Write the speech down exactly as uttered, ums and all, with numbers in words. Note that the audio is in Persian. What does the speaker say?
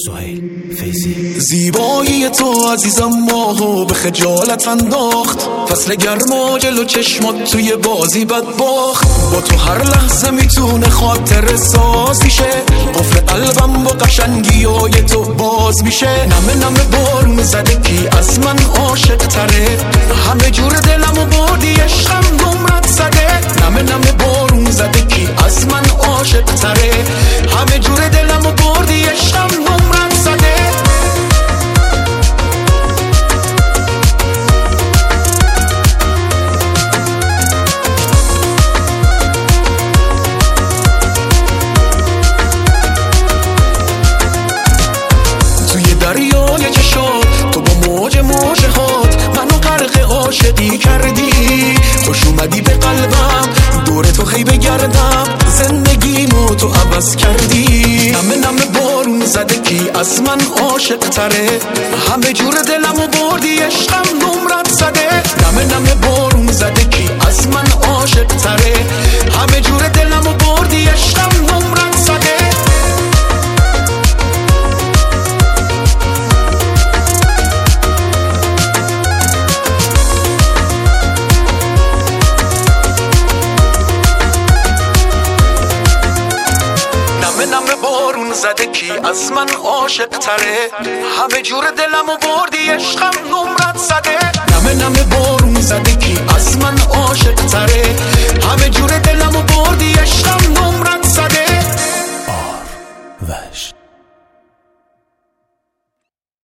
سهیل فیضی. زیبایی تو عزیزم ماهو به خجالت انداخت، فصل گرما جلو چشمات توی بازی بد باخت. با تو هر لحظه میتونه خاطر ساز میشه، قفل قلبم با قشنگی های تو باز میشه. نمه نمه بارون زده کی از من عاشق تره، همه جور دلم و بردی عشقم نمرت زده. نمه نمه بارون زده کی از من عاشق تره، همه جور دلم و بردی عشقم نمرت زده. توی دریای چشات تو با موج موج هات منو غرق عاشقی کردی. خوش اومدی به قلبم، دور تو خی بگردم، زندگیمو تو عوض کردی. نمه نمه بارون زده کی از من عاشق تره، همه جور دلم و بردی عشقم نمرت زده. نمه نمه بارون زده کی از من عاشق تره، همه جور دلم و بردی عشقم نمرت زده. نمه بارون زده کی از من عاشق تره، همه جور دلم و بردی عشقم نمرت زده.